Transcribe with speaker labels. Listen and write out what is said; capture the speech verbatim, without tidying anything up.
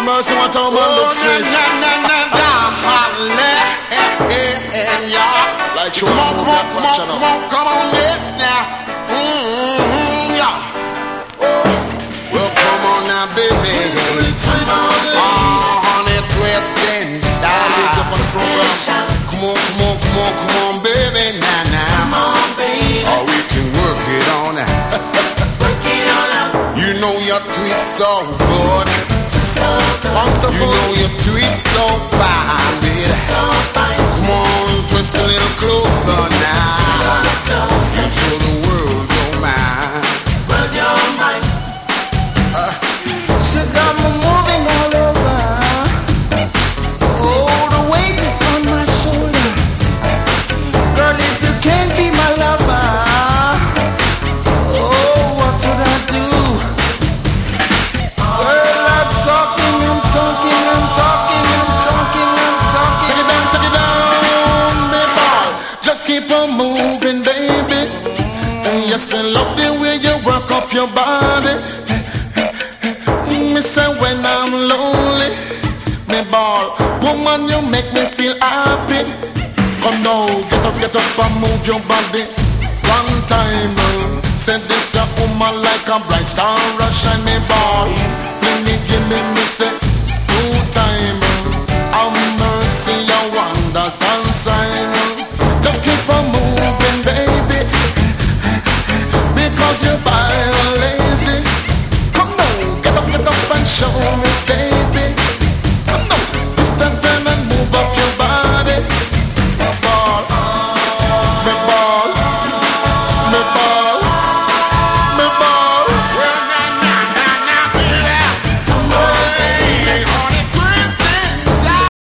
Speaker 1: Mercy, what a man looks sweet. Na na na na, hallelujah. Like come on, come on, come on, come on, come on, now. Mm-hmm, yeah. Well, come on now, baby. Come on, honey, twist and shout. Come on, come on, come on, come on, baby, now, now. Come on, baby. Oh, we can work it on out. Work it on out. You know your tweet so good. So good. Wonderful. You know your tweet so fine, baby. So fine. Come on, twist a little closer now. Closer. You show the world your mind. World your mind. Uh, she got me moving all over. Oh, the weight is on my shoulder. Girl, if you can't be my lover, oh, what should I do? Girl, I'm talking, I'm talking, I'm talking, I'm talking, I'm talking. Take it down, take it down, baby. Just keep on moving, baby. And yes, I love the way you work up your body. Me say when I'm lonely, me ball, woman, you make me feel happy. Come now, get up, get up and move your body. One time, uh, say this a woman like a bright star, a shiny ball. Let me give me, me say two time. Uh, have mercy, your wonders and sign. Just keep on moving, baby, because you're